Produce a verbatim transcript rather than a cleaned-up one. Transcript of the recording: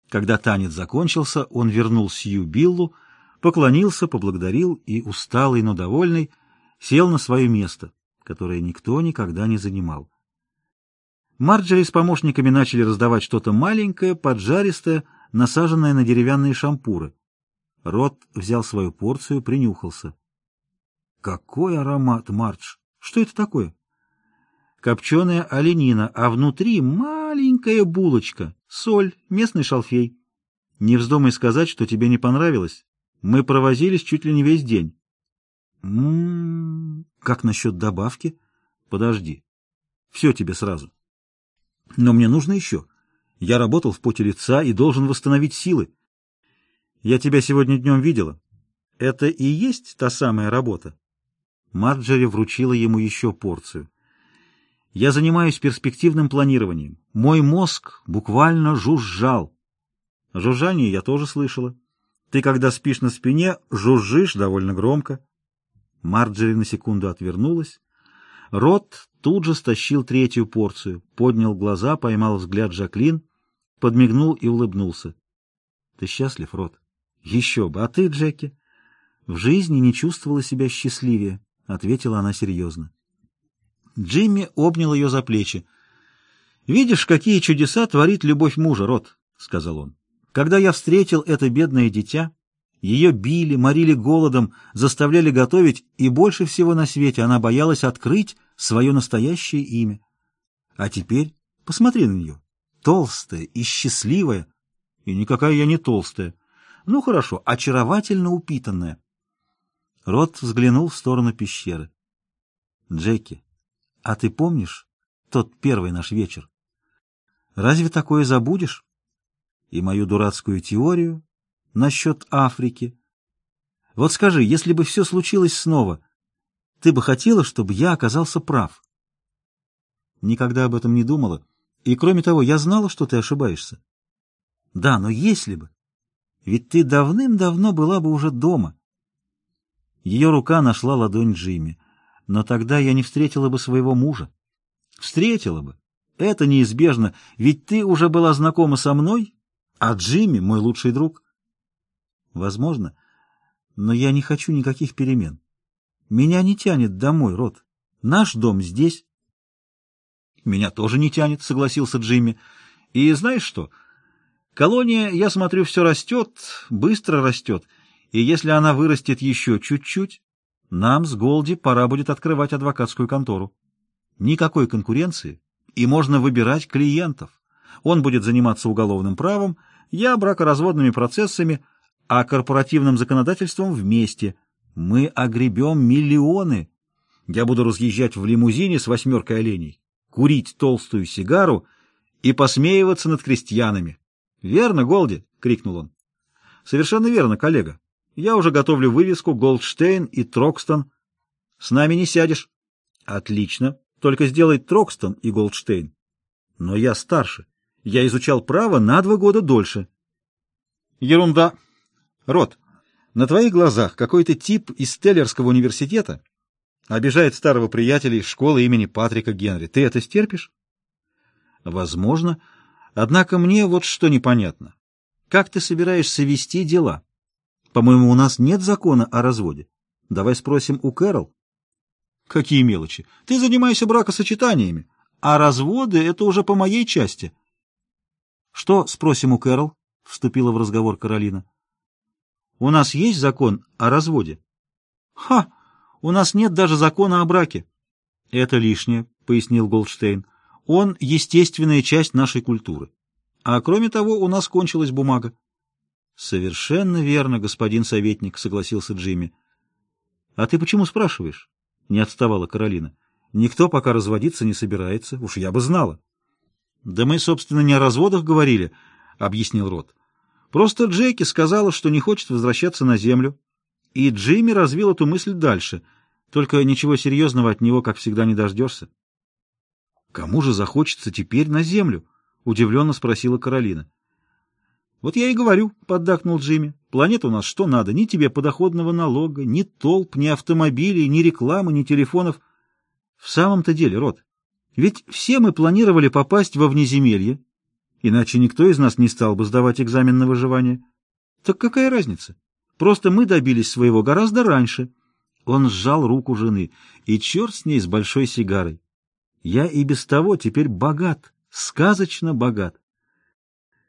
Когда танец закончился, он вернул Сью Биллу, поклонился, поблагодарил и, усталый, но довольный, сел на свое место, которое никто никогда не занимал. Марджери с помощниками начали раздавать что-то маленькое, поджаристое, насаженное на деревянные шампуры. Рот взял свою порцию, принюхался. Какой аромат, Мардж! Что это такое? Копченая оленина, а внутри маленькая булочка, соль, местный шалфей. Не вздумай сказать, что тебе не понравилось. Мы провозились чуть ли не весь день. М-м-м, как насчет добавки? Подожди. Все тебе сразу. Но мне нужно еще. Я работал в поте лица и должен восстановить силы. Я тебя сегодня днем видела. Это и есть та самая работа? Марджери вручила ему еще порцию. Я занимаюсь перспективным планированием. Мой мозг буквально жужжал. Жужжание я тоже слышала. Ты, когда спишь на спине, жужжишь довольно громко. Марджери на секунду отвернулась. Рот тут же стащил третью порцию, поднял глаза, поймал взгляд Жаклин, подмигнул и улыбнулся. — Ты счастлив, Рот? — Еще бы. А ты, Джеки? — В жизни не чувствовала себя счастливее, — ответила она серьезно. Джимми обнял ее за плечи. — Видишь, какие чудеса творит любовь мужа, Рот, — сказал он. — Когда я встретил это бедное дитя, ее били, морили голодом, заставляли готовить, и больше всего на свете она боялась открыть свое настоящее имя. А теперь посмотри на нее. Толстая и счастливая. И никакая я не толстая. Ну хорошо, очаровательно упитанная. Рот взглянул в сторону пещеры. Джеки, а ты помнишь тот первый наш вечер? Разве такое забудешь? И мою дурацкую теорию насчет Африки. Вот скажи, если бы все случилось снова, ты бы хотела, чтобы я оказался прав? Никогда об этом не думала. И кроме того, я знала, что ты ошибаешься. Да, но если бы... Ведь ты давным-давно была бы уже дома. Ее рука нашла ладонь Джимми. Но тогда я не встретила бы своего мужа. Встретила бы. Это неизбежно, ведь ты уже была знакома со мной, а Джимми — мой лучший друг. Возможно, но я не хочу никаких перемен. Меня не тянет домой, Рот. Наш дом здесь. Меня тоже не тянет, согласился Джимми. И знаешь что? Колония, я смотрю, все растет, быстро растет, и если она вырастет еще чуть-чуть, нам с Голди пора будет открывать адвокатскую контору. Никакой конкуренции, и можно выбирать клиентов. Он будет заниматься уголовным правом, я бракоразводными процессами, а корпоративным законодательством вместе. Мы огребем миллионы. Я буду разъезжать в лимузине с восьмеркой оленей, курить толстую сигару и посмеиваться над крестьянами. — Верно, Голди? — крикнул он. — Совершенно верно, коллега. Я уже готовлю вывеску «Голдштейн» и «Трокстон». С нами не сядешь. — Отлично. Только сделай «Трокстон» и «Голдштейн». Но я старше. Я изучал право на два года дольше. — Ерунда. Рот, на твоих глазах какой-то тип из Теллерского университета обижает старого приятеля из школы имени Патрика Генри. Ты это стерпишь? — Возможно. Однако мне вот что непонятно. Как ты собираешься вести дела? По-моему, у нас нет закона о разводе. Давай спросим у Кэрол. Какие мелочи? Ты занимаешься бракосочетаниями, а разводы — это уже по моей части. Что спросим у Кэрол? Вступила в разговор Каролина. У нас есть закон о разводе? Ха! У нас нет даже закона о браке. Это лишнее, пояснил Голдштейн. Он — естественная часть нашей культуры. А кроме того, у нас кончилась бумага. — Совершенно верно, господин советник, — согласился Джимми. — А ты почему спрашиваешь? — не отставала Каролина. — Никто пока разводиться не собирается. Уж я бы знала. — Да мы, собственно, не о разводах говорили, — объяснил Рот. — Просто Джеки сказала, что не хочет возвращаться на землю. И Джимми развил эту мысль дальше. Только ничего серьезного от него, как всегда, не дождешься. — Кому же захочется теперь на землю? — удивленно спросила Каролина. — Вот я и говорю, — поддакнул Джимми. — Планета у нас что надо? Ни тебе подоходного налога, ни толп, ни автомобилей, ни рекламы, ни телефонов. В самом-то деле, Рот, ведь все мы планировали попасть во внеземелье, Иначе никто из нас не стал бы сдавать экзамен на выживание. Так какая разница? Просто мы добились своего гораздо раньше. Он сжал руку жены, и черт с ней, с большой сигарой. Я и без того теперь богат, сказочно богат.